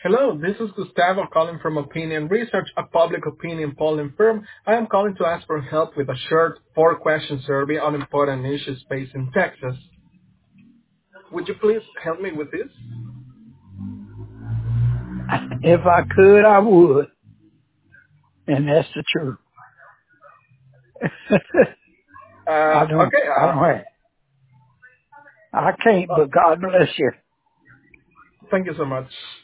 Hello, this is Gustavo calling from Opinion Research, a public opinion polling firm. I am calling to ask for help with a short four-question survey on important issues faced in Texas. Would you please help me with this? If I could, I would. And that's the truth. I don't, Okay, I don't have. I can't, but God bless you. thank you so much.